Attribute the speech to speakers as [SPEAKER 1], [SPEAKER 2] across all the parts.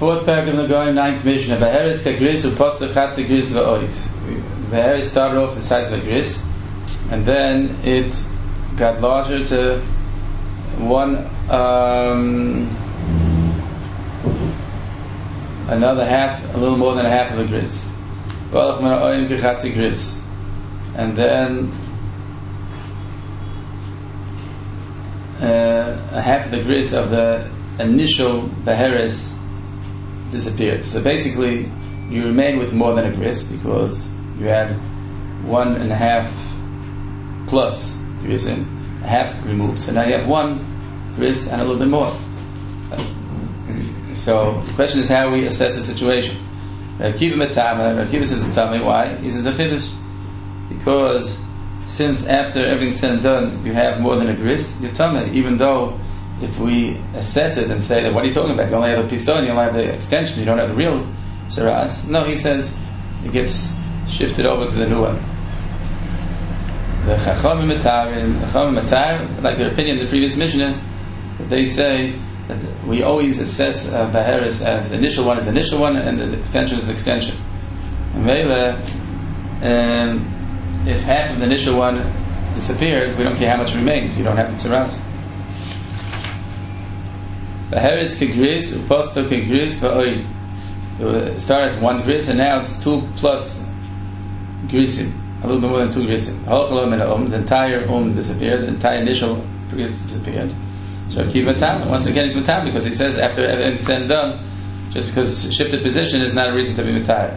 [SPEAKER 1] Fourth paragraph of the Goyim, ninth Mishnah. Beheres kagris u'posach chatzi gris va'oid. Beheres started off the size of the gris, and then it got larger to another half, a little more than a half of a gris. And then a half of the gris of the initial beheres disappeared. So basically, you remain with more than a gris because you had 1.5 plus grisin, a half removed. So now you have one gris and a little bit more. So the question is how we assess the situation. Rav Kiva says it's tummy. Why? He says a chiddush. Because since after everything's said and done, you have more than a gris, you're tummy. Even though if we assess it and say that, what are you talking about? You only have a pison, you only have the extension, you don't have the real saras. No, he says it gets shifted over to the new one. The Chachamim Matar, like their opinion in the previous Mishnah, that they say that we always assess Beheres as the initial one is the initial one and the extension is the extension. And if half of the initial one disappeared, we don't care how much remains. You don't have the tzaras. Beheres kegris uposto kegris va'oid. It started as one gris and now it's 2 plus grisim, a little bit more than 2 grisim. The entire disappeared. The entire initial gris disappeared. So Rav Kiva Matam, once again he's Matam because he says after everything's said and done, just because shifted position is not a reason to be Matared.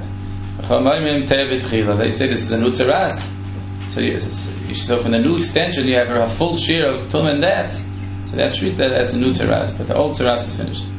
[SPEAKER 1] They say this is a new tzaras. So from the new extension you have a full share of tum and that. So they have to treat that as a new tzaras, but the old tzaras is finished.